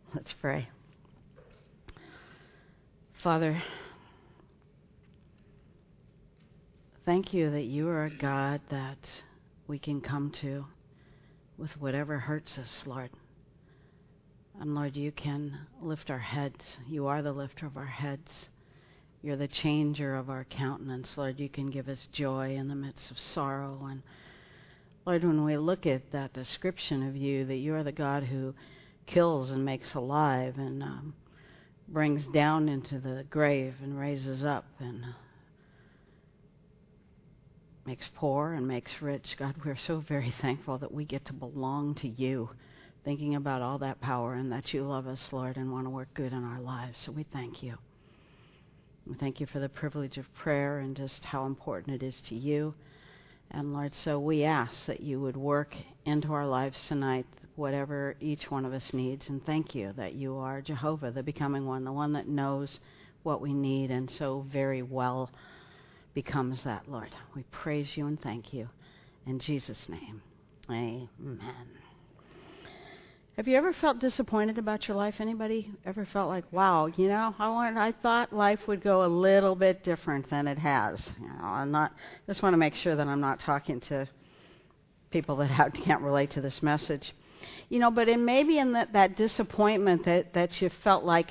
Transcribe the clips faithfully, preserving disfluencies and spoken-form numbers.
Let's pray. Father, thank you that you are a God that we can come to with whatever hurts us, Lord. And Lord, you can lift our heads. You are the lifter of our heads. You're the changer of our countenance. Lord, you can give us joy in the midst of sorrow. And Lord, when we look at that description of you, that you are the God who kills and makes alive and um, brings down into the grave and raises up and makes poor and makes rich. God, we're so very thankful that we get to belong to you, thinking about all that power and that you love us, Lord, and want to work good in our lives. So we thank you. We thank you for the privilege of prayer and just how important it is to you. And Lord, so we ask that you would work into our lives tonight, whatever each one of us needs. And thank you that you are Jehovah, the becoming one, the one that knows what we need and so very well becomes that, Lord. We praise you and thank you. In Jesus' name, amen. Have you ever felt disappointed about your life? Anybody ever felt like, wow, you know, I wanted, I thought life would go a little bit different than it has. You know, I'm not. Just want to make sure that I'm not talking to people that have, can't relate to this message. You know, but in maybe in that, that disappointment that, that you felt like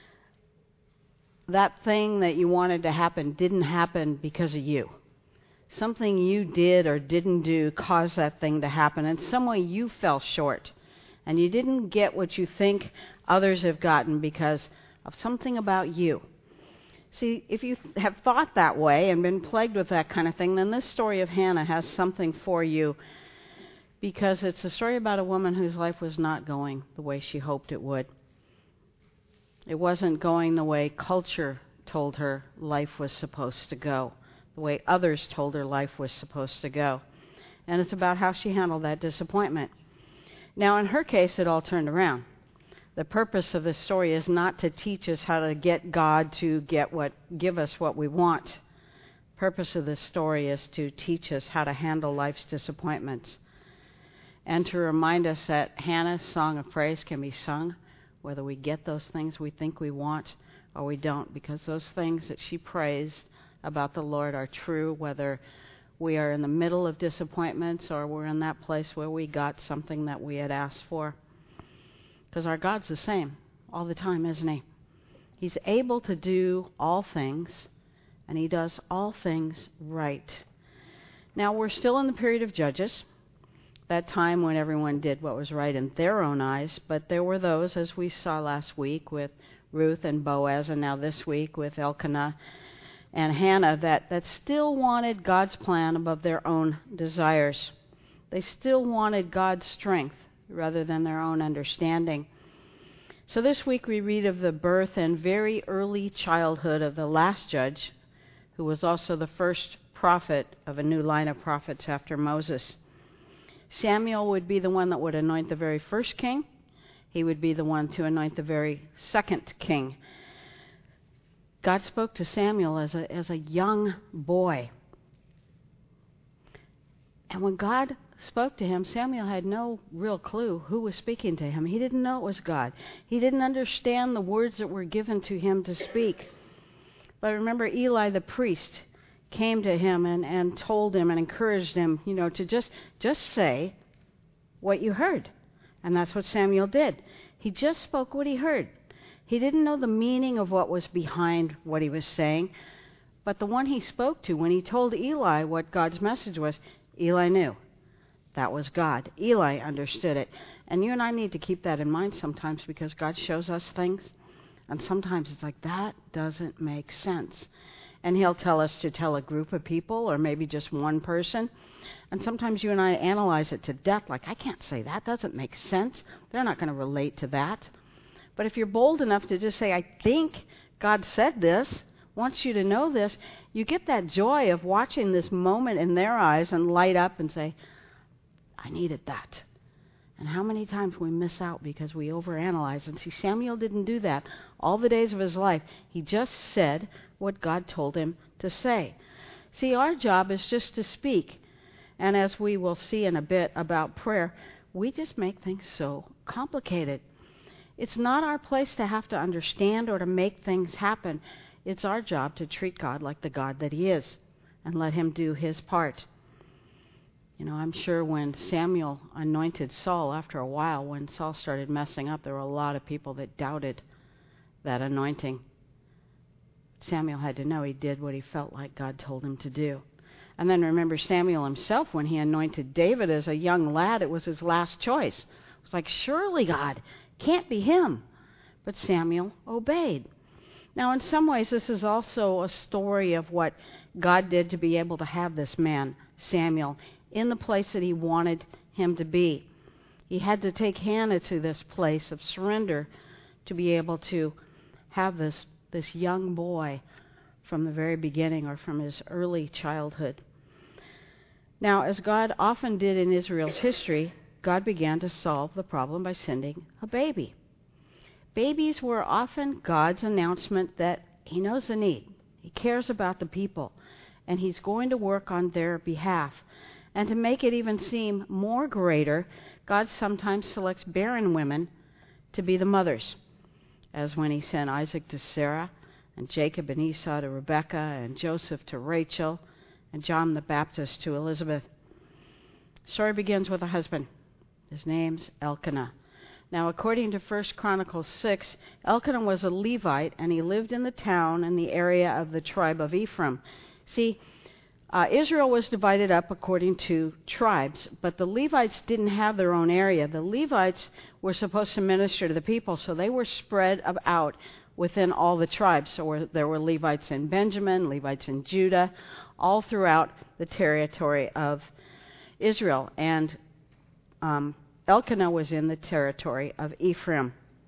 that thing that you wanted to happen didn't happen because of you. Something you did or didn't do caused that thing to happen. In some way you fell short. And you didn't get what you think others have gotten because of something about you. See, if you have thought that way and been plagued with that kind of thing, then this story of Hannah has something for you, because it's a story about a woman whose life was not going the way she hoped it would. It wasn't going the way culture told her life was supposed to go, the way others told her life was supposed to go. And it's about how she handled that disappointment. Now, in her case, it all turned around. The purpose of this story is not to teach us how to get God to get what, give us what we want. The purpose of this story is to teach us how to handle life's disappointments and to remind us that Hannah's song of praise can be sung whether we get those things we think we want or we don't, because those things that she praised about the Lord are true, whether we are in the middle of disappointments or we're in that place where we got something that we had asked for. Because our God's the same all the time, isn't He? He's able to do all things, and He does all things right. Now, we're still in the period of Judges, that time when everyone did what was right in their own eyes, but there were those, as we saw last week with Ruth and Boaz, and now this week with Elkanah and Hannah, that, that still wanted God's plan above their own desires. They still wanted God's strength rather than their own understanding. So this week we read of the birth and very early childhood of the last judge, who was also the first prophet of a new line of prophets after Moses. Samuel would be the one that would anoint the very first king. He would be the one to anoint the very second king. God spoke to Samuel as a as a young boy. And when God spoke to him, Samuel had no real clue who was speaking to him. He didn't know it was God. He didn't understand the words that were given to him to speak. But remember, Eli the priest came to him and, and told him and encouraged him, you know, to just just say what you heard. And that's what Samuel did. He just spoke what he heard. He didn't know the meaning of what was behind what he was saying, but the one he spoke to, when he told Eli what God's message was, Eli knew. That was God. Eli understood it. And you and I need to keep that in mind sometimes, because God shows us things, and sometimes it's like, that doesn't make sense. And He'll tell us to tell a group of people or maybe just one person. And sometimes you and I analyze it to death, like, I can't say that. Doesn't make sense. They're not going to relate to that. But if you're bold enough to just say, I think God said this, wants you to know this, you get that joy of watching this moment in their eyes and light up and say, I needed that. And how many times we miss out because we overanalyze. And see, Samuel didn't do that all the days of his life. He just said what God told him to say. See, our job is just to speak. And as we will see in a bit about prayer, we just make things so complicated. It's not our place to have to understand or to make things happen. It's our job to treat God like the God that He is and let Him do His part. You know, I'm sure when Samuel anointed Saul, after a while, when Saul started messing up, there were a lot of people that doubted that anointing. Samuel had to know he did what he felt like God told him to do. And then remember Samuel himself, when he anointed David as a young lad, it was his last choice. It was like, surely God, can't be him. But Samuel obeyed. Now, in some ways, this is also a story of what God did to be able to have this man, Samuel, in the place that He wanted him to be. He had to take Hannah to this place of surrender to be able to have this, this young boy from the very beginning, or from his early childhood. Now, as God often did in Israel's history, God began to solve the problem by sending a baby. Babies were often God's announcement that He knows the need. He cares about the people, and He's going to work on their behalf. And to make it even seem more greater, God sometimes selects barren women to be the mothers, as when He sent Isaac to Sarah, and Jacob and Esau to Rebekah, and Joseph to Rachel, and John the Baptist to Elizabeth. The story begins with a husband. His name's Elkanah. Now, according to First Chronicles six, Elkanah was a Levite, and he lived in the town in the area of the tribe of Ephraim. See, uh, Israel was divided up according to tribes, but the Levites didn't have their own area. The Levites were supposed to minister to the people, so they were spread out within all the tribes. So there were Levites in Benjamin, Levites in Judah, all throughout the territory of Israel. And um, Elkanah was in the territory of Ephraim.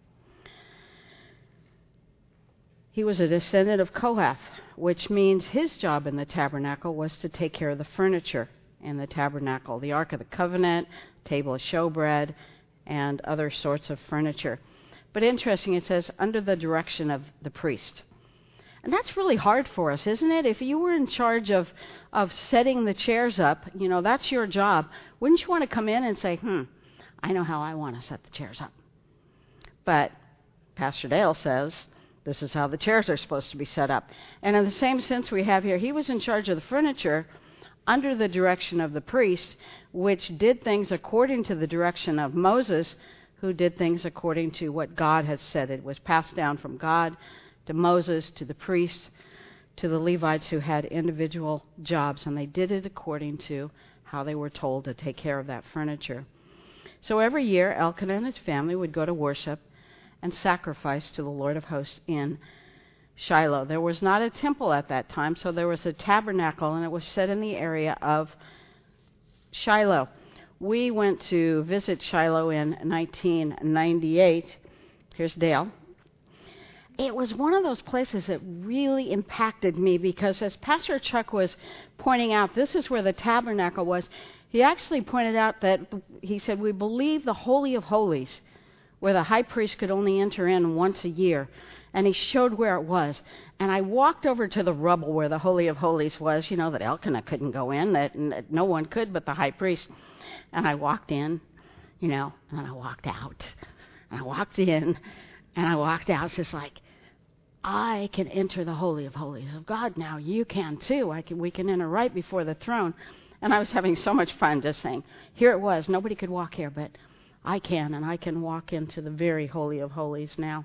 He was a descendant of Kohath, which means his job in the tabernacle was to take care of the furniture in the tabernacle, the Ark of the Covenant, table of showbread, and other sorts of furniture. But interesting, it says, under the direction of the priest. And that's really hard for us, isn't it? If you were in charge of, of setting the chairs up, you know, that's your job. Wouldn't you want to come in and say, hmm, I know how I want to set the chairs up. But Pastor Dale says, this is how the chairs are supposed to be set up. And in the same sense we have here, he was in charge of the furniture under the direction of the priest, which did things according to the direction of Moses, who did things according to what God had said. It was passed down from God to Moses, to the priests, to the Levites, who had individual jobs, and they did it according to how they were told to take care of that furniture. So every year, Elkanah and his family would go to worship and sacrifice to the Lord of hosts in Shiloh. There was not a temple at that time, so there was a tabernacle, and it was set in the area of Shiloh. We went to visit Shiloh in nineteen ninety-eight. Here's Dale. It was one of those places that really impacted me because, as Pastor Chuck was pointing out, this is where the tabernacle was. He actually pointed out that, he said, we believe the Holy of Holies, where the high priest could only enter in once a year. And he showed where it was. And I walked over to the rubble where the Holy of Holies was, you know, that Elkanah couldn't go in, that, that no one could but the high priest. And I walked in, you know, and I walked out. And I walked in, and I walked out. It's just like, I can enter the Holy of Holies of God now. You can too. I can. We can enter right before the throne. And I was having so much fun just saying, here it was. Nobody could walk here, but I can, and I can walk into the very Holy of Holies now.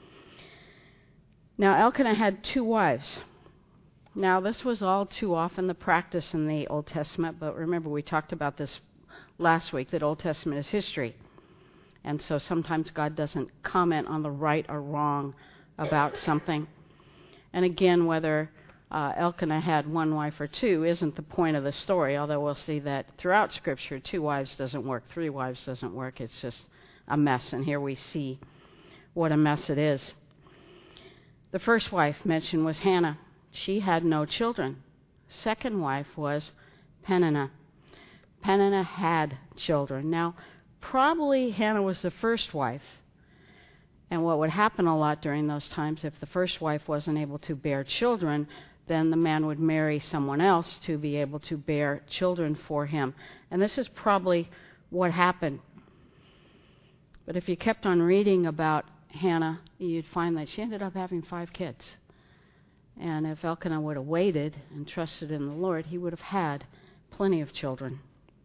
Now, Elkanah had two wives. Now, this was all too often the practice in the Old Testament, but remember, we talked about this last week, that Old Testament is history. And so sometimes God doesn't comment on the right or wrong about something. And again, whether uh, Elkanah had one wife or two isn't the point of the story, although we'll see that throughout Scripture, two wives doesn't work, three wives doesn't work. It's just a mess, and here we see what a mess it is. The first wife mentioned was Hannah. She had no children. Second wife was Peninnah. Peninnah had children. Now, probably Hannah was the first wife. And what would happen a lot during those times, if the first wife wasn't able to bear children, then the man would marry someone else to be able to bear children for him. And this is probably what happened. But if you kept on reading about Hannah, you'd find that she ended up having five kids. And if Elkanah would have waited and trusted in the Lord, he would have had plenty of children.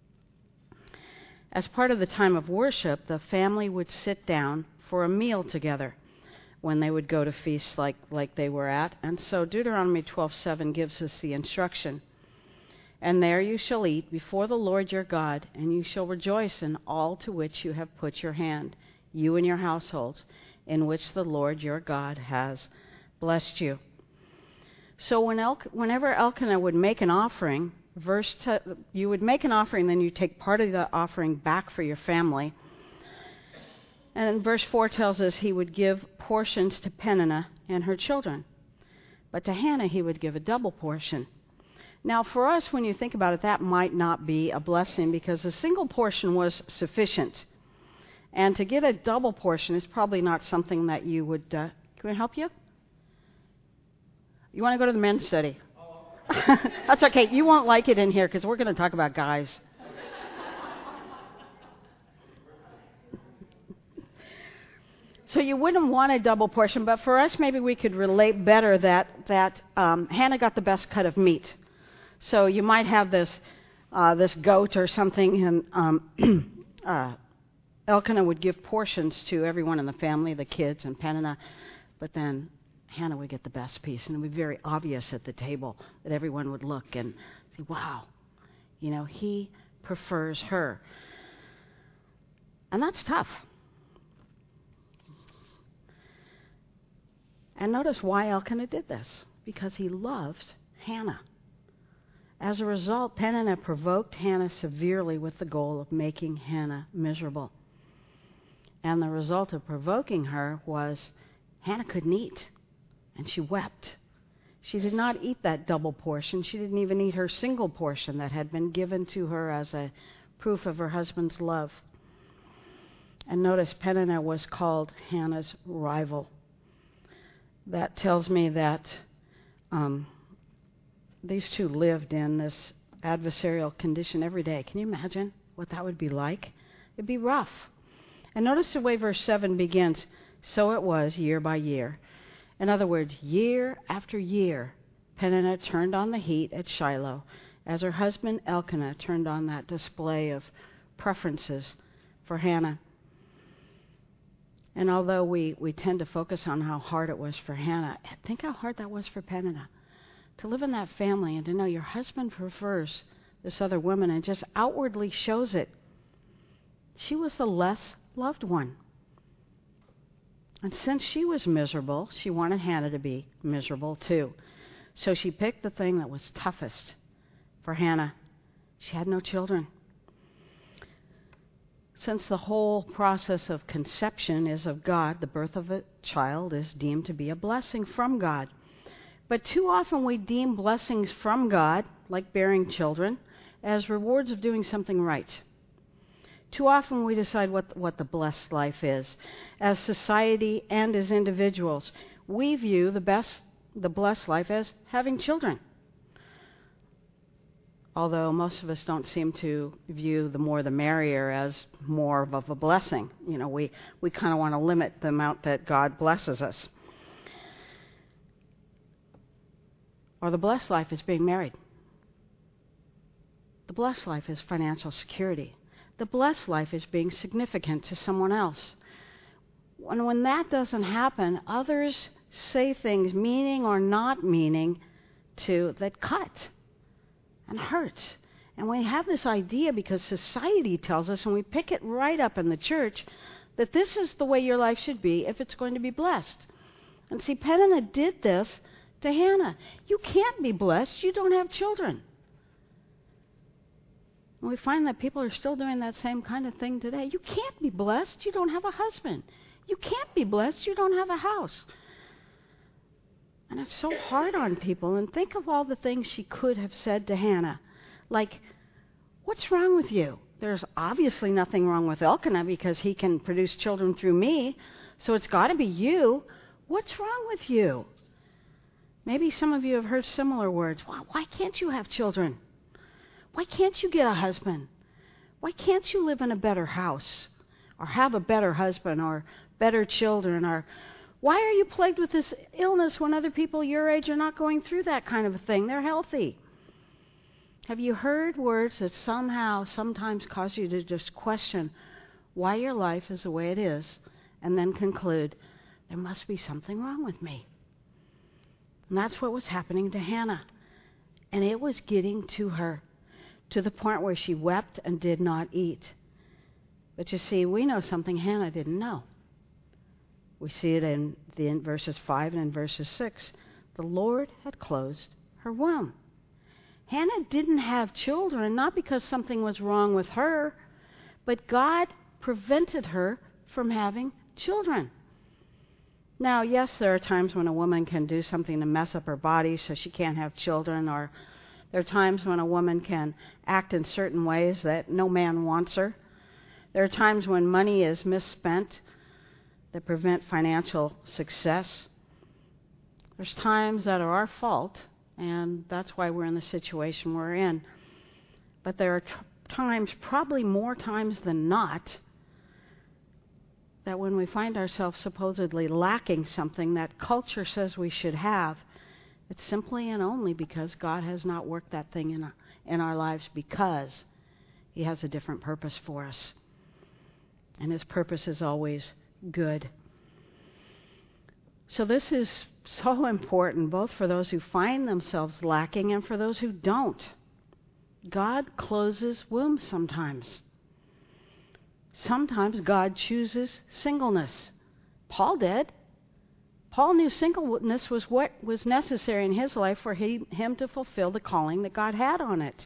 As part of the time of worship, the family would sit down for a meal together when they would go to feasts like, like they were at. And so Deuteronomy twelve seven gives us the instruction. And there you shall eat before the Lord your God, and you shall rejoice in all to which you have put your hand, you and your households, in which the Lord your God has blessed you. So when El- whenever Elkanah would make an offering, verse t- you would make an offering, then you take part of the offering back for your family. And verse four tells us he would give portions to Peninnah and her children. But to Hannah he would give a double portion. Now for us, when you think about it, that might not be a blessing because a single portion was sufficient. And to get a double portion is probably not something that you would... Uh, can I help you? You want to go to the men's study? That's okay. You won't like it in here because we're going to talk about guys. So you wouldn't want a double portion, but for us maybe we could relate better that, that um, Hannah got the best cut of meat. So you might have this uh, this goat or something, and um, uh, Elkanah would give portions to everyone in the family, the kids and Peninnah, but then Hannah would get the best piece, and it would be very obvious at the table that everyone would look and say, wow, you know, he prefers her. And that's tough. And notice why Elkanah did this. Because he loved Hannah. As a result, Peninnah provoked Hannah severely with the goal of making Hannah miserable. And the result of provoking her was Hannah couldn't eat. And she wept. She did not eat that double portion. She didn't even eat her single portion that had been given to her as a proof of her husband's love. And notice Peninnah was called Hannah's rival. That tells me that um, these two lived in this adversarial condition every day. Can you imagine what that would be like? It'd be rough. And notice the way verse seven begins. So it was year by year. In other words, year after year, Peninnah turned on the heat at Shiloh as her husband Elkanah turned on that display of preferences for Hannah. And although we, we tend to focus on how hard it was for Hannah, think how hard that was for Peninnah. To live in that family and to know your husband prefers this other woman and just outwardly shows it. She was the less loved one. And since she was miserable, she wanted Hannah to be miserable too. So she picked the thing that was toughest for Hannah. She had no children. Since the whole process of conception is of God, the birth of a child is deemed to be a blessing from God. But too often we deem blessings from God, like bearing children, as rewards of doing something right. Too often we decide what, what the blessed life is. As society and as individuals, we view the best, the blessed life as having children. Although most of us don't seem to view the more the merrier as more of a blessing. You know, we, we kind of want to limit the amount that God blesses us. Or the blessed life is being married. The blessed life is financial security. The blessed life is being significant to someone else. And when that doesn't happen, others say things, meaning or not meaning, to that cut and hurt. And we have this idea because society tells us, and we pick it right up in the church, that this is the way your life should be if it's going to be blessed. And see, Peninnah did this to Hannah. You can't be blessed. You don't have children. And we find that people are still doing that same kind of thing today. You can't be blessed. You don't have a husband. You can't be blessed. You don't have a house. And it's so hard on people. And think of all the things she could have said to Hannah. Like, what's wrong with you? There's obviously nothing wrong with Elkanah because he can produce children through me. So it's got to be you. What's wrong with you? Maybe some of you have heard similar words. Why, why can't you have children? Why can't you get a husband? Why can't you live in a better house? or have a better husband or better children, or why are you plagued with this illness when other people your age are not going through that kind of a thing? They're healthy. Have you heard words that somehow sometimes cause you to just question why your life is the way it is, and then conclude, there must be something wrong with me? And that's what was happening to Hannah. And it was getting to her, to the point where she wept and did not eat. But you see, we know something Hannah didn't know. We see it in, the, in verses five and in verses six. The Lord had closed her womb. Hannah didn't have children, not because something was wrong with her, but God prevented her from having children. Now, yes, there are times when a woman can do something to mess up her body so she can't have children, or there are times when a woman can act in certain ways that no man wants her. There are times when money is misspent that prevent financial success. There's times that are our fault, and that's why we're in the situation we're in. But there are t- times, probably more times than not, that when we find ourselves supposedly lacking something that culture says we should have, it's simply and only because God has not worked that thing in our, in our lives, because He has a different purpose for us. And His purpose is always good. So this is so important, both for those who find themselves lacking and for those who don't. God closes wombs sometimes. Sometimes God chooses singleness. Paul did. Paul knew singleness was what was necessary in his life for he, him to fulfill the calling that God had on it.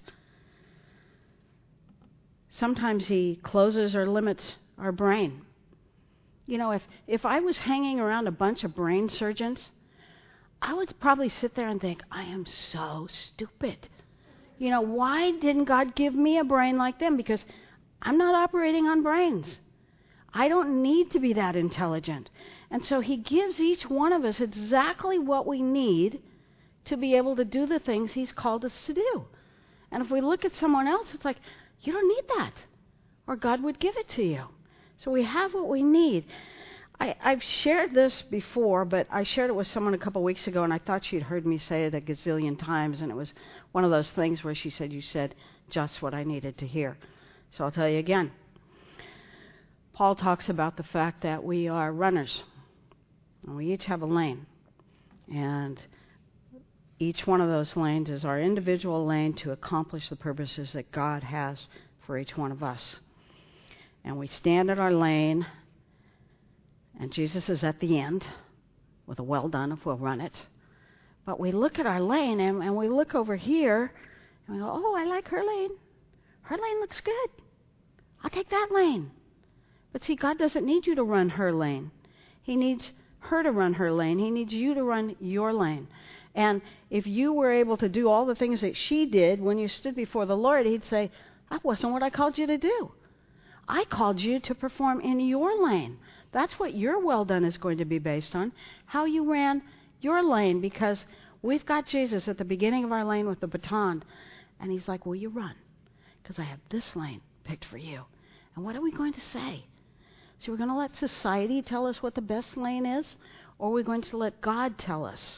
Sometimes He closes or limits our brain. You know, if, if I was hanging around a bunch of brain surgeons, I would probably sit there and think, I am so stupid. You know, why didn't God give me a brain like them? Because I'm not operating on brains. I don't need to be that intelligent. And so He gives each one of us exactly what we need to be able to do the things He's called us to do. And if we look at someone else, it's like, you don't need that, or God would give it to you. So we have what we need. I, I've shared this before, but I shared it with someone a couple weeks ago, and I thought she'd heard me say it a gazillion times, and it was one of those things where she said, you said just what I needed to hear. So I'll tell you again. Paul talks about the fact that we are runners, and we each have a lane. And each one of those lanes is our individual lane to accomplish the purposes that God has for each one of us. And we stand in our lane, and Jesus is at the end with a well done if we'll run it. But we look at our lane, and, and we look over here, and we go, oh, I like her lane. Her lane looks good. I'll take that lane. But see, God doesn't need you to run her lane. He needs her to run her lane. He needs you to run your lane. And if you were able to do all the things that she did when you stood before the Lord, He'd say, that wasn't what I called you to do. I called you to perform in your lane. That's what your well done is going to be based on, how you ran your lane, because we've got Jesus at the beginning of our lane with the baton, and He's like, will you run? Because I have this lane picked for you. And what are we going to say? So we're going to let society tell us what the best lane is, or we're going to let God tell us.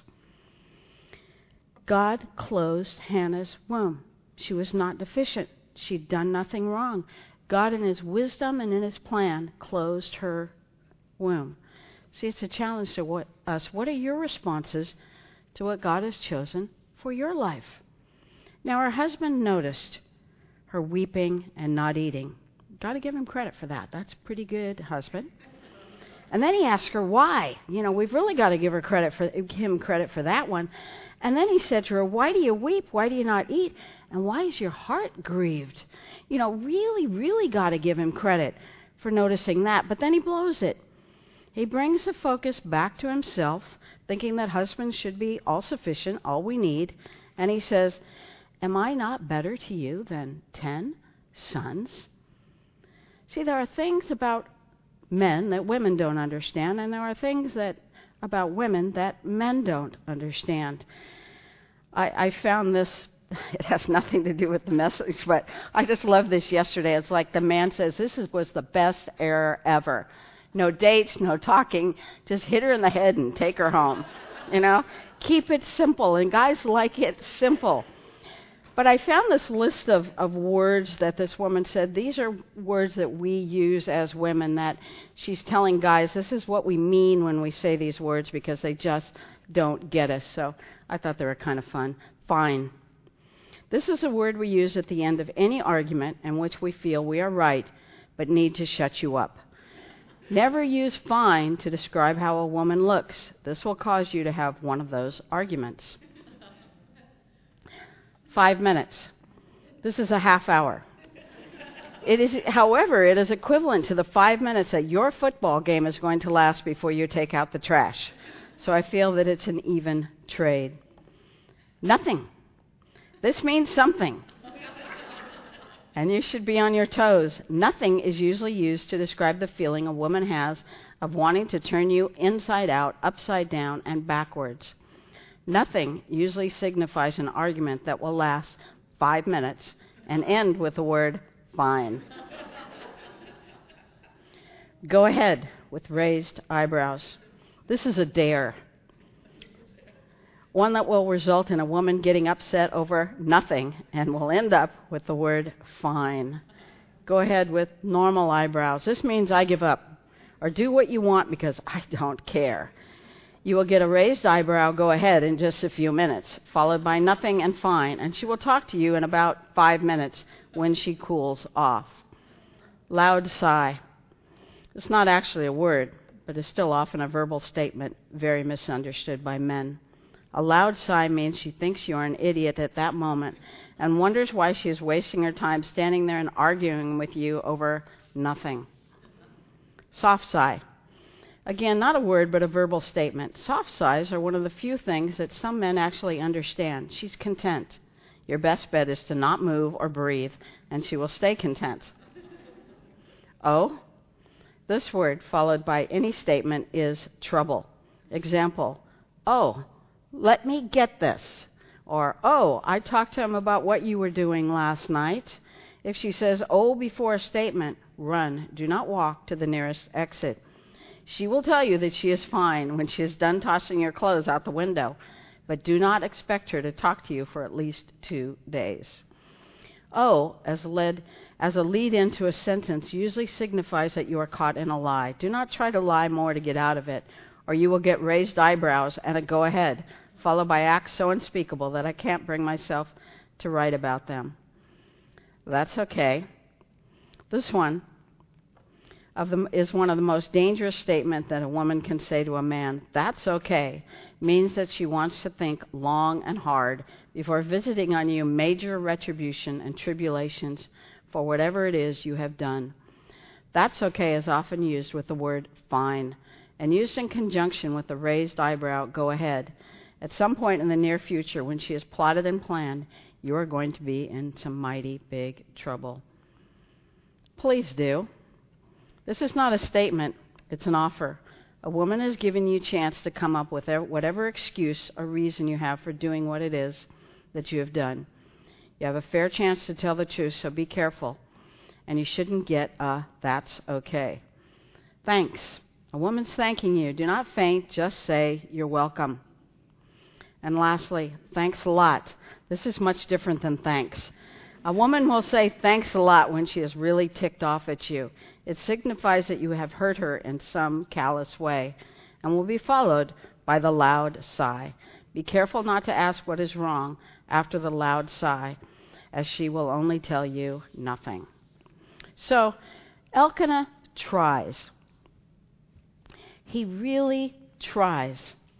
God closed Hannah's womb. She was not deficient. She'd done nothing wrong. God, in His wisdom and in His plan, closed her womb. See, it's a challenge to what, us. What are your responses to what God has chosen for your life? Now, her husband noticed her weeping and not eating. Got to give him credit for that. That's pretty good, husband. And then he asked her why. You know, we've really got to give her credit for him credit for that one. And then he said to her, why do you weep? Why do you not eat? And why is your heart grieved? You know, really, really got to give him credit for noticing that. But then he blows it. He brings the focus back to himself, thinking that husbands should be all sufficient, all we need. And he says, am I not better to you than ten sons? See, there are things about men that women don't understand, and there are things that about women that men don't understand. I, I found this it has nothing to do with the message, but I just love this yesterday. It's like the man says, this is, was the best error ever. No dates, no talking, just hit her in the head and take her home. You know, keep it simple, and guys like it simple. But I found this list of, of words that this woman said. These are words that we use as women that she's telling guys, this is what we mean when we say these words because they just don't get us. So I thought they were kind of fun. Fine. This is a word we use at the end of any argument in which we feel we are right but need to shut you up. Never use fine to describe how a woman looks. This will cause you to have one of those arguments. Five minutes. This is a half hour. It is, however, it is equivalent to the five minutes that your football game is going to last before you take out the trash. So I feel that it's an even trade. Nothing. This means something. And you should be on your toes. Nothing is usually used to describe the feeling a woman has of wanting to turn you inside out, upside down, and backwards. Nothing usually signifies an argument that will last five minutes and end with the word fine. Go ahead with raised eyebrows. This is a dare. One that will result in a woman getting upset over nothing and will end up with the word fine. Go ahead with normal eyebrows. This means I give up, or do what you want because I don't care. You will get a raised eyebrow, go ahead, in just a few minutes, followed by nothing and fine, and she will talk to you in about five minutes when she cools off. Loud sigh. It's not actually a word, but is still often a verbal statement, very misunderstood by men. A loud sigh means she thinks you're an idiot at that moment and wonders why she is wasting her time standing there and arguing with you over nothing. Soft sigh. Again, not a word, but a verbal statement. Soft sighs are one of the few things that some men actually understand. She's content. Your best bet is to not move or breathe, and she will stay content. Oh, this word, followed by any statement, is trouble. Example, oh, let me get this. Or, oh, I talked to him about what you were doing last night. If she says, oh, before a statement, run. Do not walk to the nearest exit. She will tell you that she is fine when she is done tossing your clothes out the window, but do not expect her to talk to you for at least two days. Oh, as, led, as a lead into a sentence, usually signifies that you are caught in a lie. Do not try to lie more to get out of it, or you will get raised eyebrows and a go ahead, followed by acts so unspeakable that I can't bring myself to write about them. That's okay. This one of them is one of the most dangerous statements that a woman can say to a man. That's okay means that she wants to think long and hard before visiting on you major retribution and tribulations for whatever it is you have done. That's okay is often used with the word fine and used in conjunction with the raised eyebrow, go ahead. At some point in the near future, when she has plotted and planned, you are going to be in some mighty big trouble. Please do. This is not a statement, it's an offer. A woman has given you a chance to come up with whatever excuse or reason you have for doing what it is that you have done. You have a fair chance to tell the truth, so be careful. And you shouldn't get a that's okay. Thanks. A woman's thanking you. Do not faint, just say you're welcome. And lastly, thanks a lot. This is much different than thanks. A woman will say thanks a lot when she is really ticked off at you. It signifies that you have hurt her in some callous way and will be followed by the loud sigh. Be careful not to ask what is wrong after the loud sigh, as she will only tell you nothing. So, Elkanah tries. He really tries.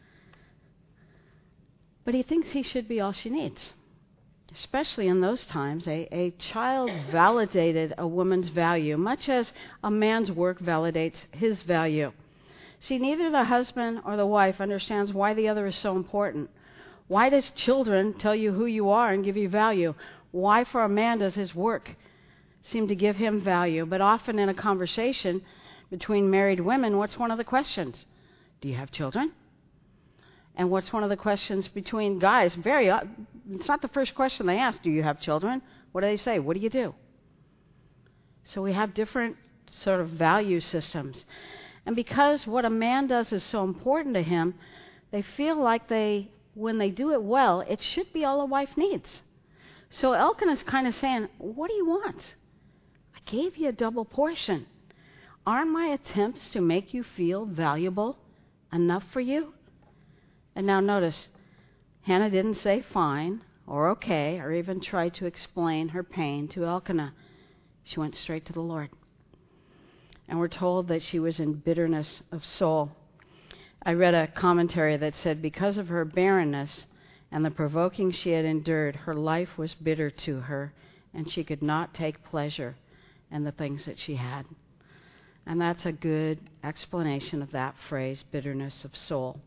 But he thinks he should be all she needs. Especially in those times, a, a child validated a woman's value, much as a man's work validates his value. See, neither the husband or the wife understands why the other is so important. Why does children tell you who you are and give you value? Why for a man does his work seem to give him value? But often in a conversation between married women, what's one of the questions? Do you have children? And what's one of the questions between guys? Very, uh, it's not the first question they ask. Do you have children? What do they say? What do you do? So we have different sort of value systems. And because what a man does is so important to him, they feel like they, when they do it well, it should be all a wife needs. So Elkanah's kind of saying, what do you want? I gave you a double portion. Aren't my attempts to make you feel valuable enough for you? And now notice, Hannah didn't say fine or okay or even try to explain her pain to Elkanah. She went straight to the Lord. And we're told that she was in bitterness of soul. I read a commentary that said because of her barrenness and the provoking she had endured, her life was bitter to her, and she could not take pleasure in the things that she had. And that's a good explanation of that phrase, bitterness of soul.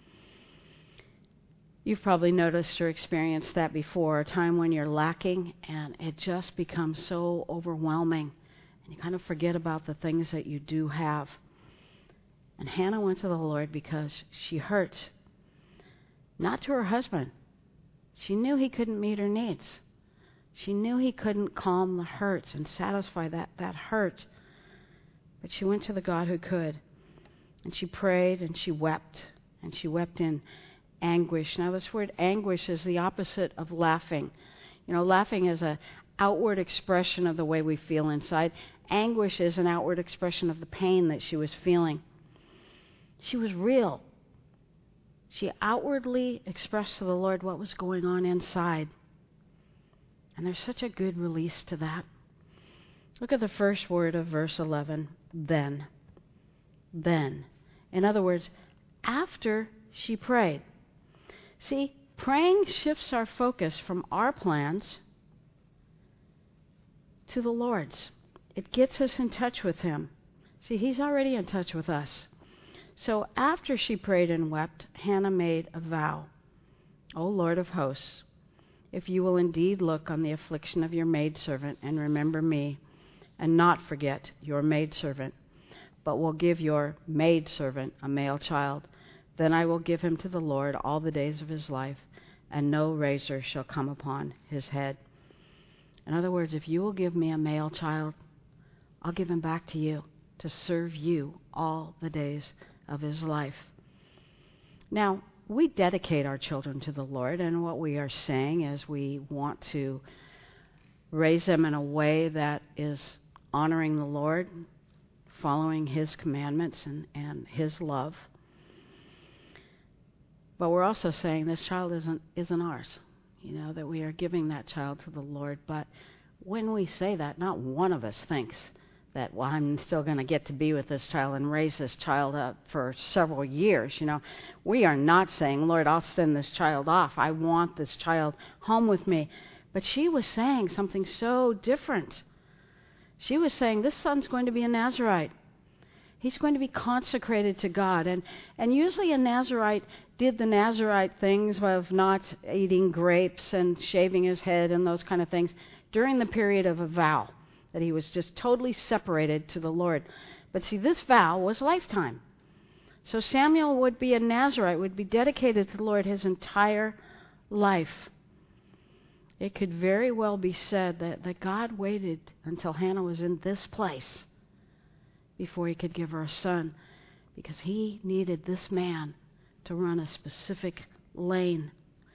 You've probably noticed or experienced that before, a time when you're lacking and it just becomes so overwhelming and you kind of forget about the things that you do have. And Hannah went to the Lord because she hurt, not to her husband. She knew he couldn't meet her needs. She knew he couldn't calm the hurt and satisfy that, that hurt. But she went to the God who could. And she prayed and she wept. And she wept in anguish. Now this word anguish is the opposite of laughing. You know, laughing is an outward expression of the way we feel inside. Anguish is an outward expression of the pain that she was feeling. She was real. She outwardly expressed to the Lord what was going on inside. And there's such a good release to that. Look at the first word of verse eleven. Then. Then. In other words, after she prayed. See, praying shifts our focus from our plans to the Lord's. It gets us in touch with Him. See, He's already in touch with us. So after she prayed and wept, Hannah made a vow. O Lord of hosts, if you will indeed look on the affliction of your maidservant and remember me, and not forget your maidservant, but will give your maidservant a male child, then I will give him to the Lord all the days of his life, and no razor shall come upon his head. In other words, if you will give me a male child, I'll give him back to you to serve you all the days of his life. Now, we dedicate our children to the Lord, and what we are saying is we want to raise them in a way that is honoring the Lord, following His commandments and, and His love. But we're also saying this child isn't isn't ours. You know, that we are giving that child to the Lord. But when we say that, not one of us thinks that, well, I'm still going to get to be with this child and raise this child up for several years. You know, we are not saying, Lord, I'll send this child off. I want this child home with me. But she was saying something so different. She was saying, this son's going to be a Nazirite. He's going to be consecrated to God. And, and usually a Nazirite did the Nazirite things of not eating grapes and shaving his head and those kind of things during the period of a vow, that he was just totally separated to the Lord. But see, this vow was lifetime. So Samuel would be a Nazirite, would be dedicated to the Lord his entire life. It could very well be said that, that God waited until Hannah was in this place before He could give her a son, because He needed this man to run a specific lane.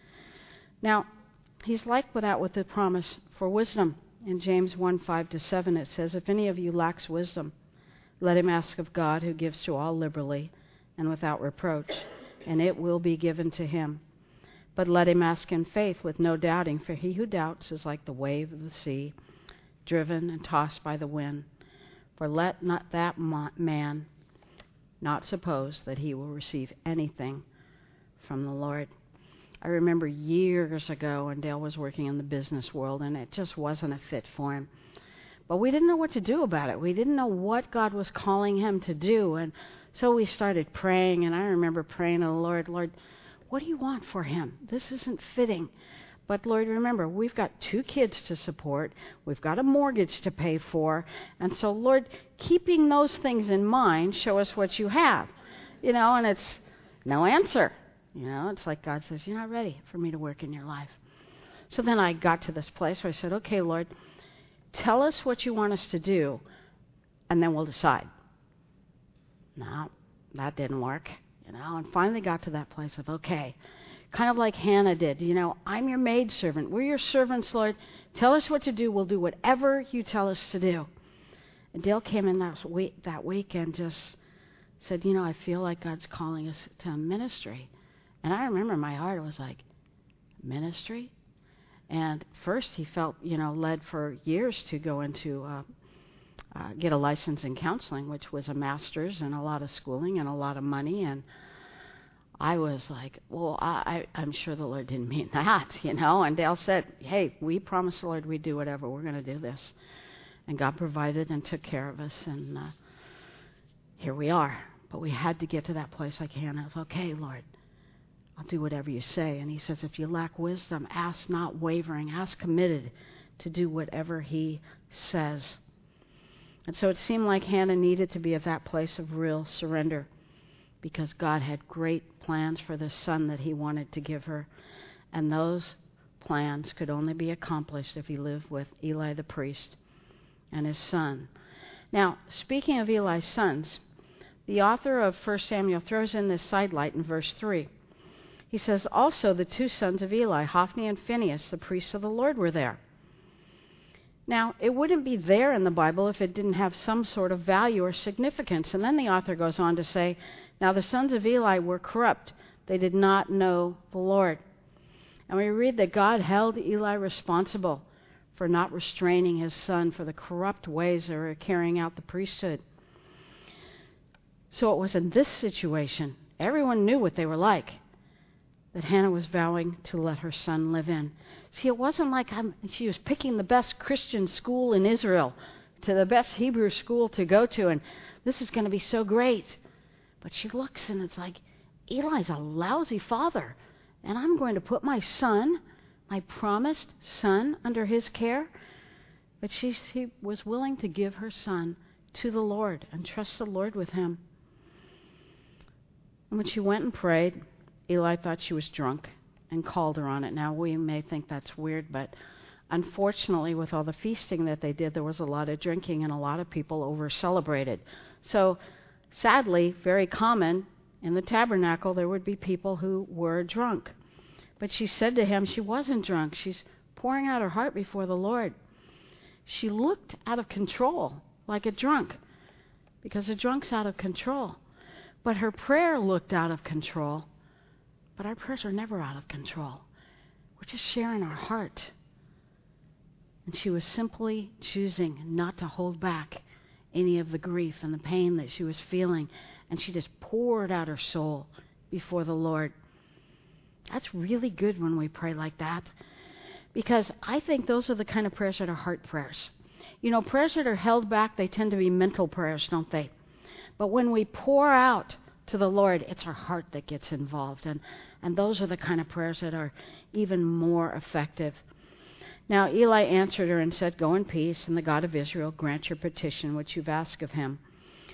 Now, He's like that with the promise for wisdom. In James one, five to seven, it says, if any of you lacks wisdom, let him ask of God, who gives to all liberally and without reproach, and it will be given to him. But let him ask in faith with no doubting, for he who doubts is like the wave of the sea, driven and tossed by the wind. For let not that man not suppose that he will receive anything from the Lord. I remember years ago when Dale was working in the business world, and it just wasn't a fit for him. But we didn't know what to do about it. We didn't know what God was calling him to do. And so we started praying, and I remember praying to the Lord, Lord, what do you want for him? This isn't fitting. But Lord, remember, we've got two kids to support. We've got a mortgage to pay for. And so, Lord, keeping those things in mind, show us what you have. You know, and it's no answer. You know, it's like God says, you're not ready for me to work in your life. So then I got to this place where I said, okay, Lord, tell us what you want us to do, and then we'll decide. No, that didn't work. You know, and finally got to that place of, okay, kind of like Hannah did. You know, I'm your maidservant. We're your servants, Lord. Tell us what to do. We'll do whatever you tell us to do. And Dale came in that week, that week and just said, you know, I feel like God's calling us to ministry. And I remember in my heart, it was like, ministry? And first he felt, you know, led for years to go into, uh, uh, get a license in counseling, which was a master's and a lot of schooling and a lot of money. And I was like, well, I, I, I'm sure the Lord didn't mean that, you know. And Dale said, hey, we promised the Lord we'd do whatever. We're going to do this. And God provided and took care of us. And uh, here we are. But we had to get to that place like Hannah of, okay, Lord, I'll do whatever you say. And he says, if you lack wisdom, ask not wavering. Ask committed to do whatever he says. And so it seemed like Hannah needed to be at that place of real surrender because God had great plans for the son that he wanted to give her. And those plans could only be accomplished if he lived with Eli the priest and his son. Now, speaking of Eli's sons, the author of First Samuel throws in this sidelight in verse three. He says, also the two sons of Eli, Hophni and Phinehas, the priests of the Lord, were there. Now, it wouldn't be there in the Bible if it didn't have some sort of value or significance. And then the author goes on to say, now the sons of Eli were corrupt. They did not know the Lord. And we read that God held Eli responsible for not restraining his son for the corrupt ways they were carrying out the priesthood. So it was in this situation, everyone knew what they were like, that Hannah was vowing to let her son live in. See, it wasn't like I'm, she was picking the best Christian school in Israel, to the best Hebrew school to go to, and this is going to be so great. But she looks and it's like, Eli's a lousy father, and I'm going to put my son, my promised son, under his care. But she, she was willing to give her son to the Lord and trust the Lord with him. And when she went and prayed, Eli thought she was drunk and called her on it. Now, we may think that's weird, but unfortunately, with all the feasting that they did, there was a lot of drinking and a lot of people over-celebrated. So, sadly, very common in the tabernacle, there would be people who were drunk. But she said to him she wasn't drunk. She's pouring out her heart before the Lord. She looked out of control, like a drunk, because a drunk's out of control. But her prayer looked out of control. But our prayers are never out of control. We're just sharing our heart. And she was simply choosing not to hold back any of the grief and the pain that she was feeling. And she just poured out her soul before the Lord. That's really good when we pray like that. Because I think those are the kind of prayers that are heart prayers. You know, prayers that are held back, they tend to be mental prayers, don't they? But when we pour out to the Lord, it's our heart that gets involved. And, and those are the kind of prayers that are even more effective. Now, Eli answered her and said, go in peace, and the God of Israel grant your petition, which you've asked of him.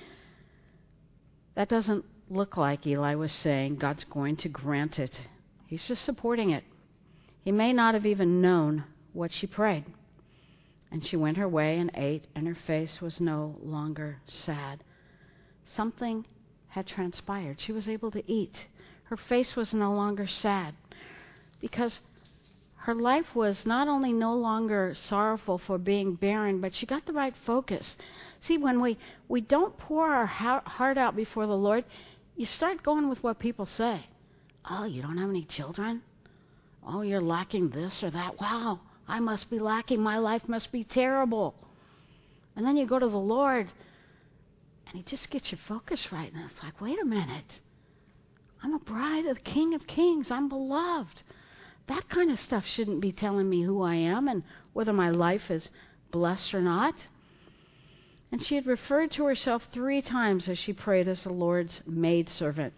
That doesn't look like Eli was saying God's going to grant it. He's just supporting it. He may not have even known what she prayed. And she went her way and ate, and her face was no longer sad. Something had transpired. She was able to eat. Her face was no longer sad because her life was not only no longer sorrowful for being barren, but she got the right focus. See, when we, we don't pour our heart out before the Lord, you start going with what people say. Oh, you don't have any children? Oh, you're lacking this or that. Wow, I must be lacking. My life must be terrible. And then you go to the Lord, and he just gets your focus right. And it's like, wait a minute. I'm a bride of the King of Kings. I'm beloved. That kind of stuff shouldn't be telling me who I am and whether my life is blessed or not. And she had referred to herself three times as she prayed as the Lord's maidservant.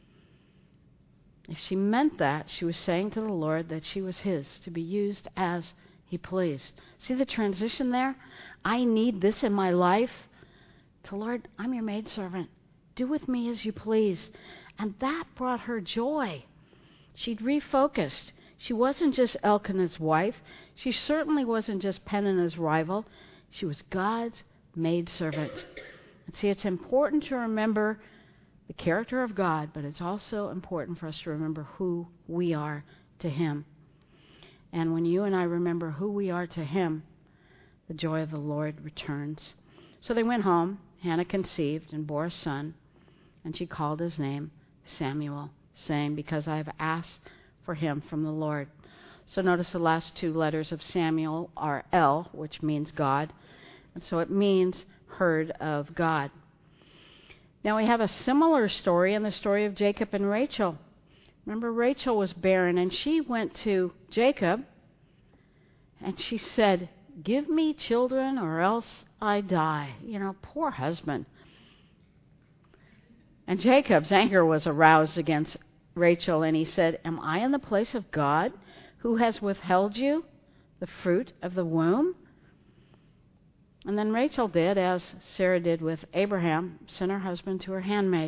If she meant that, she was saying to the Lord that she was his, to be used as he pleased. See the transition there? I need this in my life. To Lord, I'm your maidservant. Do with me as you please. And that brought her joy. She'd refocused. She wasn't just Elkanah's wife. She certainly wasn't just Peninnah's rival. She was God's maidservant. And see, it's important to remember the character of God, but it's also important for us to remember who we are to Him. And when you and I remember who we are to Him, the joy of the Lord returns. So they went home. Hannah conceived and bore a son, and she called his name Samuel, saying, because I have asked for him from the Lord. So notice the last two letters of Samuel are El, which means God. And so it means heard of God. Now we have a similar story in the story of Jacob and Rachel. Remember, Rachel was barren, and she went to Jacob, and she said, give me children or else I die. You know, poor husband. And Jacob's anger was aroused against Rachel, and he said, am I in the place of God who has withheld you the fruit of the womb? And then Rachel did as Sarah did with Abraham, sent her husband to her handmaid.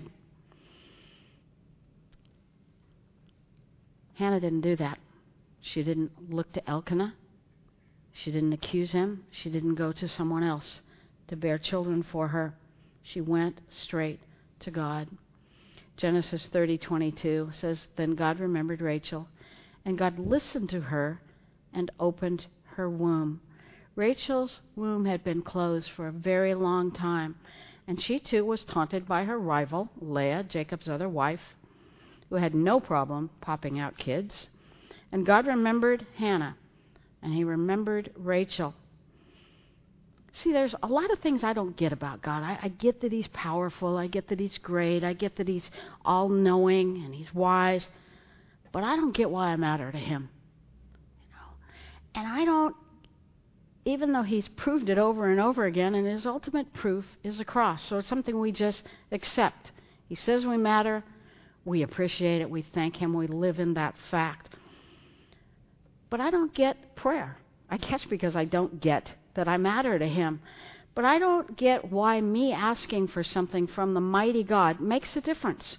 Hannah didn't do that. She didn't look to Elkanah. She didn't accuse him. She didn't go to someone else to bear children for her. She went straight to God. Genesis thirty twenty-two says, then God remembered Rachel, and God listened to her and opened her womb. Rachel's womb had been closed for a very long time, and she too was taunted by her rival, Leah, Jacob's other wife, who had no problem popping out kids. And God remembered Hannah, and He remembered Rachel. See, there's a lot of things I don't get about God. I, I get that He's powerful. I get that He's great. I get that He's all-knowing and He's wise. But I don't get why I matter to Him. You know? And I don't, even though He's proved it over and over again, and His ultimate proof is the cross. So it's something we just accept. He says we matter. We appreciate it. We thank Him. We live in that fact. But I don't get prayer. I guess because I don't get that I matter to Him. But I don't get why me asking for something from the mighty God makes a difference.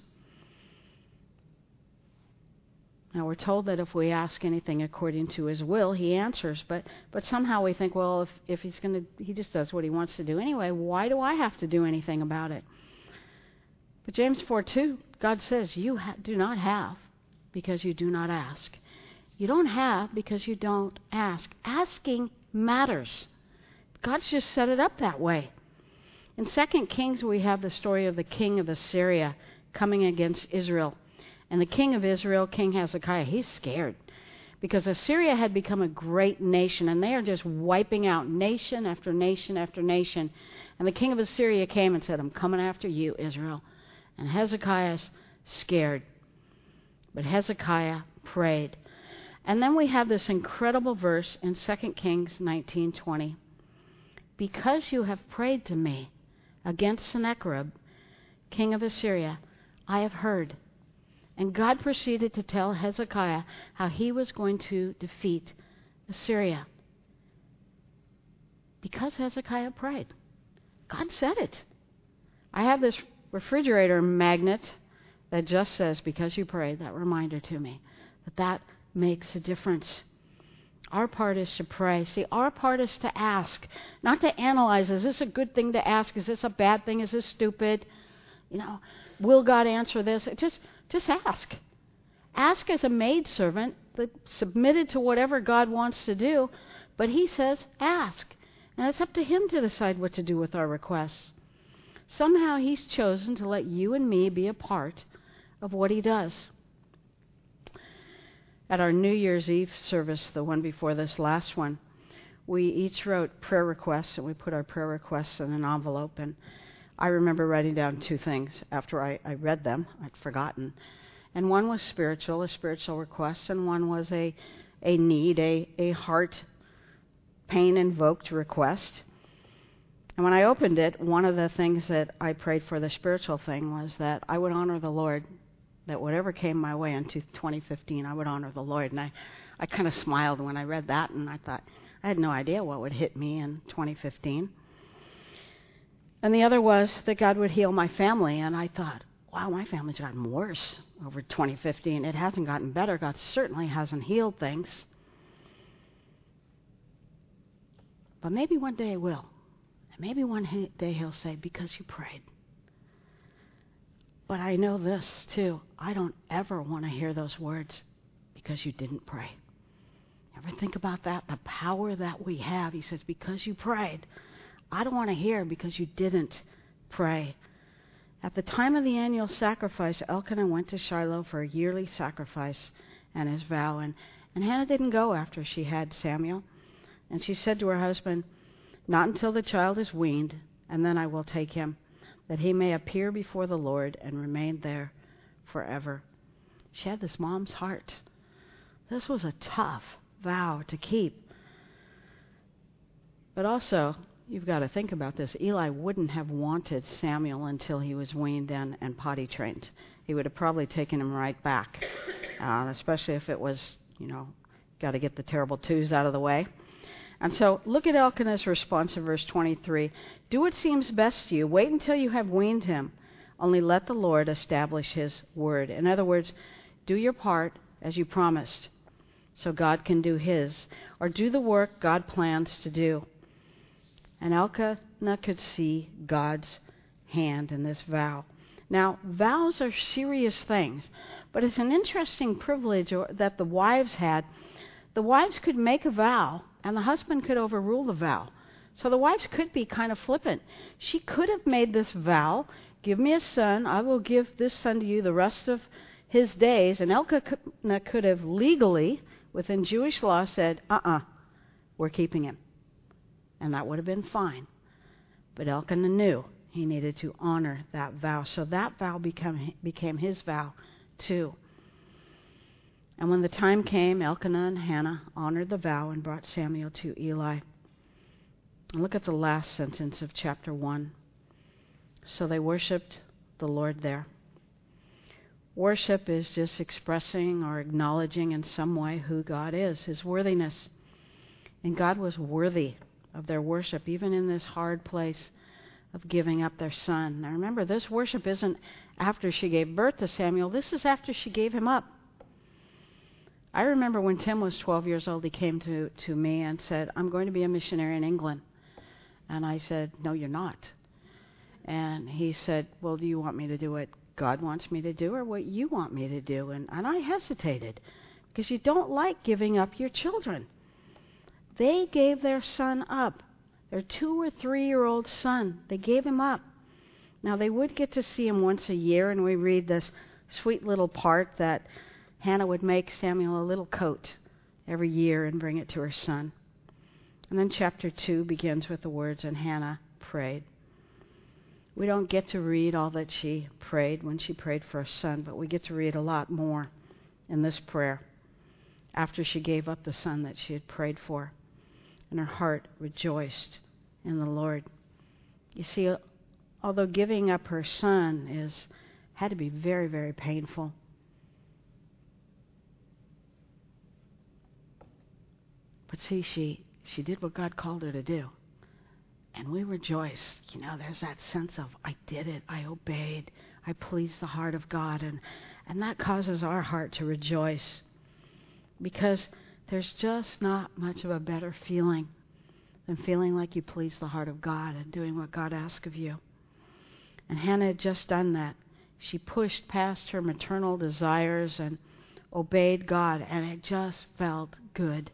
Now, we're told that if we ask anything according to His will, He answers. But but somehow we think, well, if, if He's going to, He just does what He wants to do anyway, why do I have to do anything about it? But James four two, God says, you ha- do not have because you do not ask. You don't have because you don't ask. Asking matters. God's just set it up that way. In Second Kings, we have the story of the king of Assyria coming against Israel. And the king of Israel, King Hezekiah, he's scared because Assyria had become a great nation, and they are just wiping out nation after nation after nation. And the king of Assyria came and said, I'm coming after you, Israel. And Hezekiah's scared. But Hezekiah prayed. And then we have this incredible verse in Second Kings nineteen twenty. Because you have prayed to me against Sennacherib, king of Assyria, I have heard. And God proceeded to tell Hezekiah how he was going to defeat Assyria. Because Hezekiah prayed. God said it. I have this refrigerator magnet that just says, because you prayed, that reminder to me that that makes a difference. Our part is to pray. See, our part is to ask, not to analyze. Is this a good thing to ask? Is this a bad thing? Is this stupid? You know, will God answer this? Just, just ask. Ask as a maidservant, that submitted to whatever God wants to do. But He says, ask. And it's up to Him to decide what to do with our requests. Somehow He's chosen to let you and me be a part of what He does. At our New Year's Eve service, the one before this last one, we each wrote prayer requests, and we put our prayer requests in an envelope. And I remember writing down two things after I, I read them. I'd forgotten. And one was spiritual, a spiritual request, and one was a, a need, a, a heart pain-invoked request. And when I opened it, one of the things that I prayed for, the spiritual thing, was that I would honor the Lord, that whatever came my way in twenty fifteen, I would honor the Lord. And I, I kind of smiled when I read that, and I thought, I had no idea what would hit me in twenty fifteen. And the other was that God would heal my family, and I thought, wow, my family's gotten worse over twenty fifteen. It hasn't gotten better. God certainly hasn't healed things. But maybe one day it will. And maybe one day he'll say, because you prayed. But I know this too. I don't ever want to hear those words, because you didn't pray. Ever think about that? The power that we have. He says, because you prayed. I don't want to hear because you didn't pray. At the time of the annual sacrifice, Elkanah went to Shiloh for a yearly sacrifice and his vow. And, and Hannah didn't go after she had Samuel. And she said to her husband, not until the child is weaned, and then I will take him, that he may appear before the Lord and remain there forever. She had this mom's heart. This was a tough vow to keep. But also, you've got to think about this. Eli wouldn't have wanted Samuel until he was weaned in and potty trained. He would have probably taken him right back, uh, especially if it was, you know, got to get the terrible twos out of the way. And so look at Elkanah's response in verse twenty-three. Do what seems best to you. Wait until you have weaned him. Only let the Lord establish his word. In other words, do your part as you promised, so God can do his, or do the work God plans to do. And Elkanah could see God's hand in this vow. Now, vows are serious things, but it's an interesting privilege that the wives had. The wives could make a vow, and the husband could overrule the vow. So the wives could be kind of flippant. She could have made this vow, give me a son, I will give this son to you the rest of his days. And Elkanah could have legally, within Jewish law, said, uh-uh, we're keeping him. And that would have been fine. But Elkanah knew he needed to honor that vow. So that vow became, became his vow too. And when the time came, Elkanah and Hannah honored the vow and brought Samuel to Eli. And look at the last sentence of chapter one. So they worshipped the Lord there. Worship is just expressing or acknowledging in some way who God is, his worthiness. And God was worthy of their worship, even in this hard place of giving up their son. Now remember, this worship isn't after she gave birth to Samuel. This is after she gave him up. I remember when Tim was twelve years old, he came to, to me and said, I'm going to be a missionary in England. And I said, no, you're not. And he said, well, do you want me to do what God wants me to do or what you want me to do? And, and I hesitated, because you don't like giving up your children. They gave their son up, their two or three-year-old son. They gave him up. Now, they would get to see him once a year, and we read this sweet little part that Hannah would make Samuel a little coat every year and bring it to her son. And then chapter two begins with the words, and Hannah prayed. We don't get to read all that she prayed when she prayed for a son, but we get to read a lot more in this prayer after she gave up the son that she had prayed for. And her heart rejoiced in the Lord. You see, although giving up her son is had to be very, very painful, but see, she, she did what God called her to do. And we rejoice. You know, there's that sense of, I did it, I obeyed, I pleased the heart of God. And, and that causes our heart to rejoice, because there's just not much of a better feeling than feeling like you please the heart of God and doing what God asks of you. And Hannah had just done that. She pushed past her maternal desires and obeyed God, and it just felt good.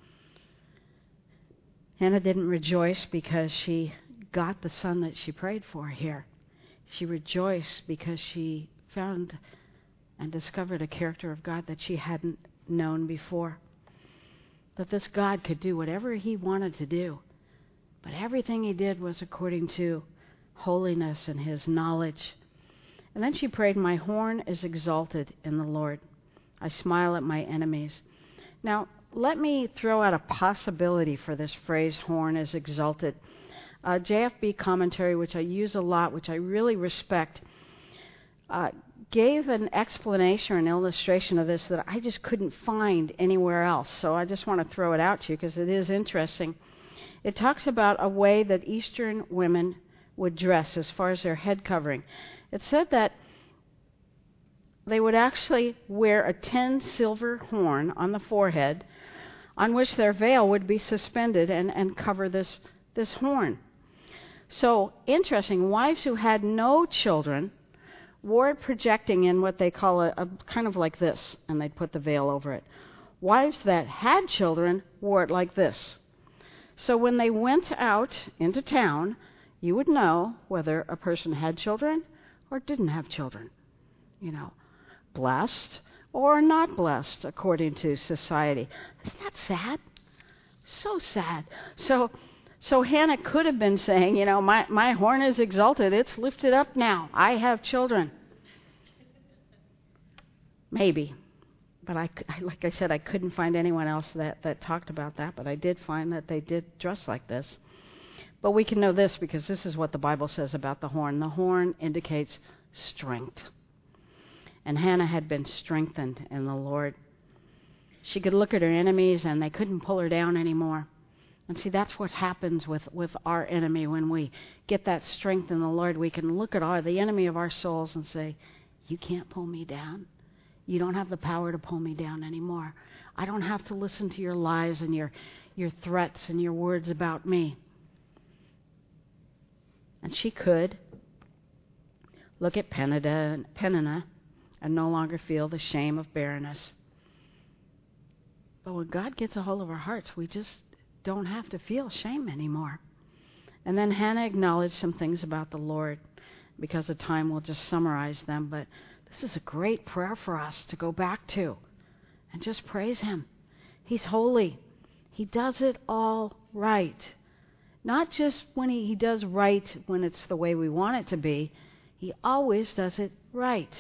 Hannah didn't rejoice because she got the son that she prayed for here. She rejoiced because she found and discovered a character of God that she hadn't known before. That this God could do whatever he wanted to do, but everything he did was according to holiness and his knowledge. And then she prayed, my horn is exalted in the Lord. I smile at my enemies. Now, let me throw out a possibility for this phrase, horn is exalted. Uh, J F B commentary, which I use a lot, which I really respect, uh, gave an explanation or an illustration of this that I just couldn't find anywhere else. So I just want to throw it out to you because it is interesting. It talks about a way that Eastern women would dress as far as their head covering. It said that they would actually wear a tin silver horn on the forehead on which their veil would be suspended and, and cover this, this horn. So, interesting, wives who had no children wore it projecting in what they call a, a kind of like this, and they'd put the veil over it. Wives that had children wore it like this. So when they went out into town, you would know whether a person had children or didn't have children. You know, blessed or not blessed according to society. Isn't that sad? So sad. So so Hannah could have been saying, you know, my, my horn is exalted. It's lifted up now. I have children. Maybe. But I, like I said, I couldn't find anyone else that, that talked about that. But I did find that they did dress like this. But we can know this because this is what the Bible says about the horn. The horn indicates strength. And Hannah had been strengthened in the Lord. She could look at her enemies and they couldn't pull her down anymore. And see, that's what happens with, with our enemy when we get that strength in the Lord. We can look at our, the enemy of our souls and say, you can't pull me down. You don't have the power to pull me down anymore. I don't have to listen to your lies and your, your threats and your words about me. And she could look at Peninnah, Peninnah and no longer feel the shame of barrenness. But when God gets a hold of our hearts, we just don't have to feel shame anymore. And then Hannah acknowledged some things about the Lord. Because of time, we'll just summarize them. But this is a great prayer for us to go back to and just praise Him. He's holy. He does it all right. Not just when he, he does right when it's the way we want it to be. He always does it right.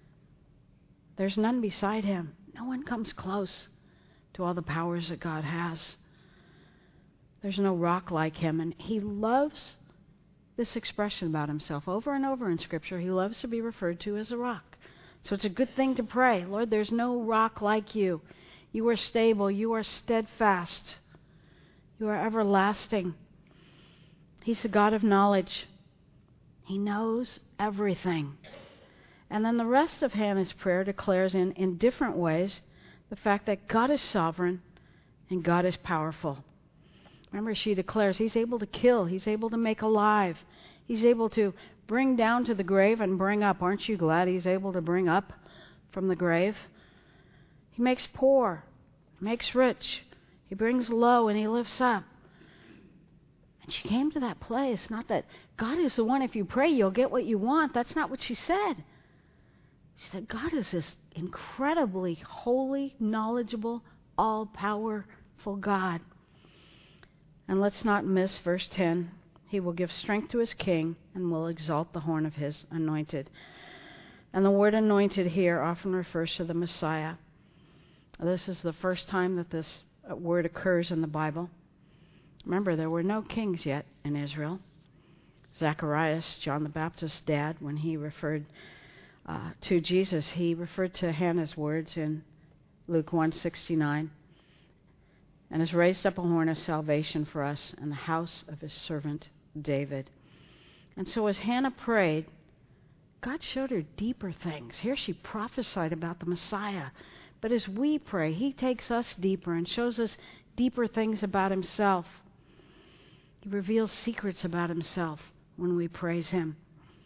There's none beside Him. No one comes close to all the powers that God has. There's no rock like Him. And He loves this expression about Himself. Over and over in Scripture, He loves to be referred to as a rock. So it's a good thing to pray. Lord, there's no rock like You. You are stable. You are steadfast. You are everlasting. He's the God of knowledge. He knows everything. And then the rest of Hannah's prayer declares in, in different ways the fact that God is sovereign and God is powerful. Remember, she declares He's able to kill. He's able to make alive. He's able to bring down to the grave and bring up. Aren't you glad He's able to bring up from the grave? He makes poor. He makes rich. He brings low and He lifts up. And she came to that place. Not that God is the one, if you pray, you'll get what you want. That's not what she said. She said, God is this incredibly holy, knowledgeable, all-powerful God. And let's not miss verse ten. He will give strength to His king and will exalt the horn of His anointed. And the word anointed here often refers to the Messiah. This is the first time that this word occurs in the Bible. Remember, there were no kings yet in Israel. Zacharias, John the Baptist's dad, when he referred uh, to Jesus, he referred to Hannah's words in Luke one sixty-nine. And has raised up a horn of salvation for us in the house of His servant David. And so as Hannah prayed, God showed her deeper things. Here she prophesied about the Messiah. But as we pray, He takes us deeper and shows us deeper things about Himself. He reveals secrets about Himself when we praise Him.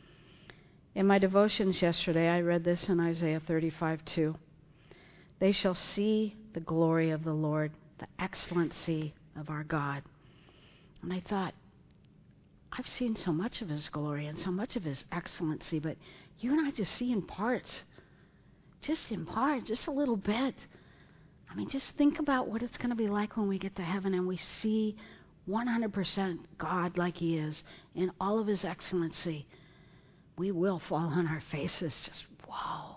In my devotions yesterday, I read this in Isaiah thirty-five two. They shall see the glory of the Lord, the excellency of our God. And I thought, I've seen so much of His glory and so much of His excellency, but you and I just see in parts. Just in part, just a little bit. I mean, just think about what it's going to be like when we get to heaven and we see one hundred percent God like He is in all of His excellency. We will fall on our faces just, whoa.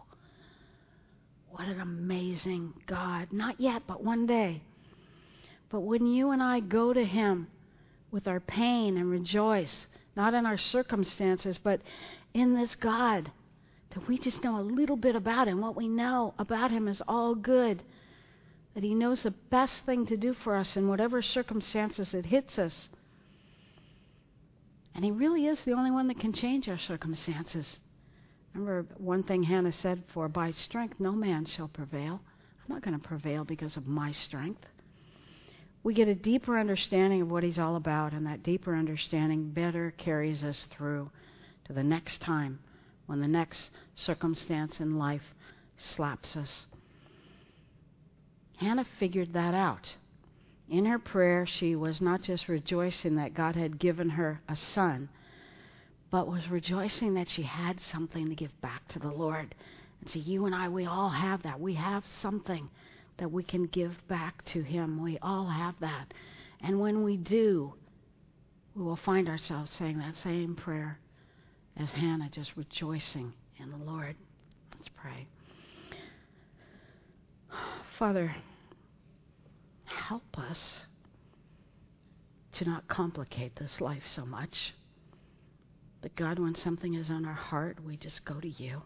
What an amazing God. Not yet, but one day. But when you and I go to Him with our pain and rejoice, not in our circumstances, but in this God, that we just know a little bit about Him. What we know about Him is all good. That He knows the best thing to do for us in whatever circumstances it hits us. And He really is the only one that can change our circumstances. Remember one thing Hannah said, for by strength no man shall prevail. I'm not going to prevail because of my strength. We get a deeper understanding of what He's all about, and that deeper understanding better carries us through to the next time when the next circumstance in life slaps us. Hannah figured that out. In her prayer, she was not just rejoicing that God had given her a son, but was rejoicing that she had something to give back to the Lord. And so you and I, we all have that. We have something that we can give back to Him. We all have that. And when we do, we will find ourselves saying that same prayer as Hannah, just rejoicing in the Lord. Let's pray. Father, help us to not complicate this life so much. That God, when something is on our heart, we just go to You.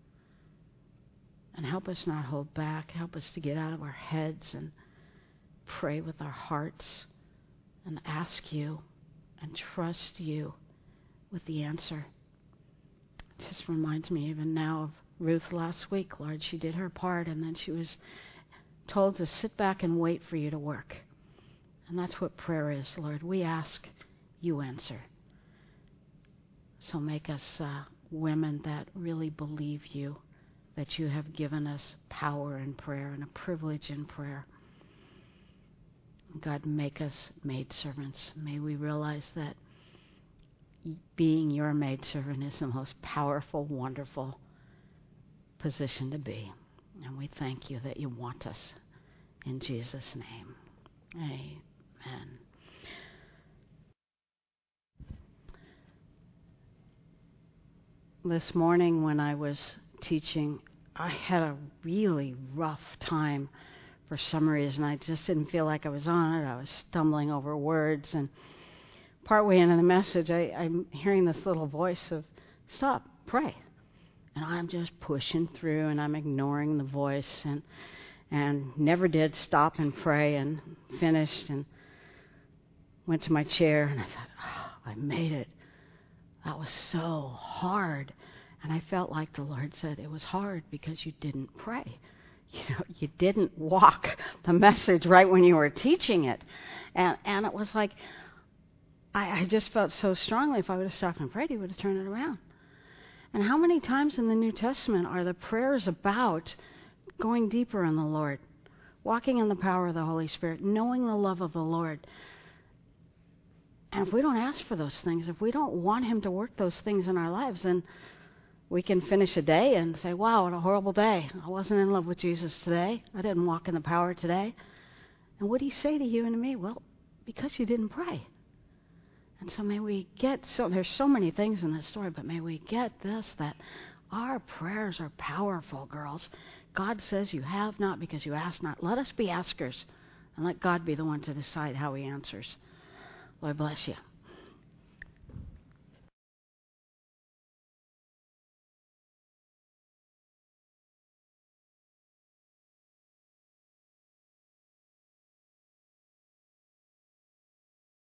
And help us not hold back. Help us to get out of our heads and pray with our hearts and ask You and trust You with the answer. It just reminds me even now of Ruth last week, Lord. She did her part, and then she was told to sit back and wait for You to work. And that's what prayer is, Lord. We ask, You answer. So make us uh, women that really believe You, that You have given us power in prayer and a privilege in prayer. God, make us maidservants. May we realize that being Your maidservant is the most powerful, wonderful position to be. And we thank You that You want us. In Jesus' name, amen. This morning when I was teaching, I had a really rough time for some reason. I just didn't feel like I was on it. I was stumbling over words, and partway into the message, I, I'm hearing this little voice of, stop, pray. And I'm just pushing through, and I'm ignoring the voice, and and never did stop and pray, and finished and went to my chair, and I thought, oh, I made it. That was so hard. And I felt like the Lord said it was hard because you didn't pray. You know, you didn't walk the message right when you were teaching it. And and it was like, I, I just felt so strongly if I would have stopped and prayed, He would have turned it around. And how many times in the New Testament are the prayers about going deeper in the Lord, walking in the power of the Holy Spirit, knowing the love of the Lord? And if we don't ask for those things, if we don't want Him to work those things in our lives, then we can finish a day and say, wow, what a horrible day. I wasn't in love with Jesus today. I didn't walk in the power today. And what did He say to you and to me? Well, because you didn't pray. And so may we get, so there's so many things in this story, but may we get this, that our prayers are powerful, girls. God says you have not because you ask not. Let us be askers, and let God be the one to decide how He answers. Lord bless you.